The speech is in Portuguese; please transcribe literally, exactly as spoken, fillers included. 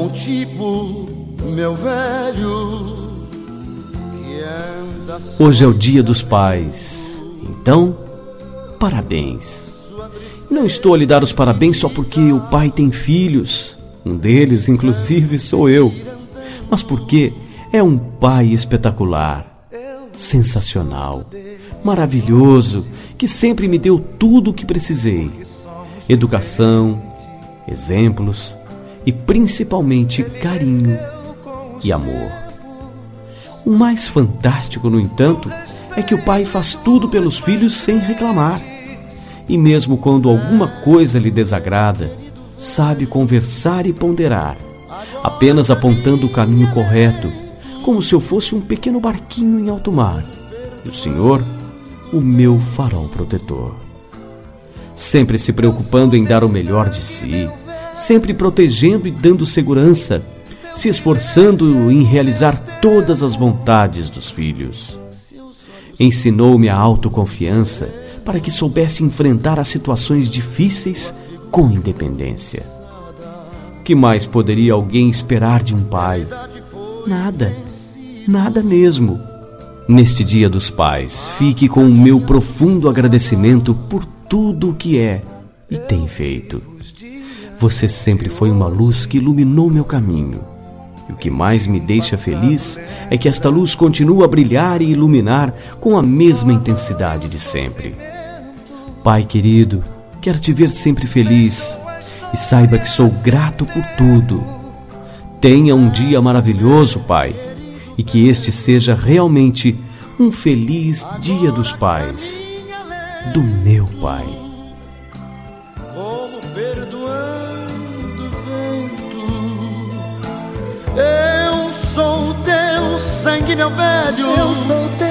bom tipo, meu velho. Hoje é o Dia dos Pais, então, parabéns. Não estou a lhe dar os parabéns só porque o pai tem filhos, um deles, inclusive, sou eu, mas porque é um pai espetacular, sensacional, maravilhoso, que sempre me deu tudo o que precisei: educação, exemplos e principalmente carinho e amor. O mais fantástico, no entanto, é que o pai faz tudo pelos filhos sem reclamar. E mesmo quando alguma coisa lhe desagrada, sabe conversar e ponderar, apenas apontando o caminho correto, como se eu fosse um pequeno barquinho em alto mar, e o Senhor, o meu farol protetor. Sempre se preocupando em dar o melhor de si, sempre protegendo e dando segurança, se esforçando em realizar todas as vontades dos filhos. Ensinou-me a autoconfiança para que soubesse enfrentar as situações difíceis com independência. O que mais poderia alguém esperar de um pai? Nada, nada mesmo. Neste Dia dos Pais, fique com o meu profundo agradecimento por tudo o que é e tem feito. Você sempre foi uma luz que iluminou meu caminho. E o que mais me deixa feliz é que esta luz continua a brilhar e iluminar com a mesma intensidade de sempre. Pai querido, quero te ver sempre feliz e saiba que sou grato por tudo. Tenha um dia maravilhoso, Pai, e que este seja realmente um feliz Dia dos Pais, do meu Pai. Como perdoando o vento, eu sou teu sangue, meu velho. Eu sou teu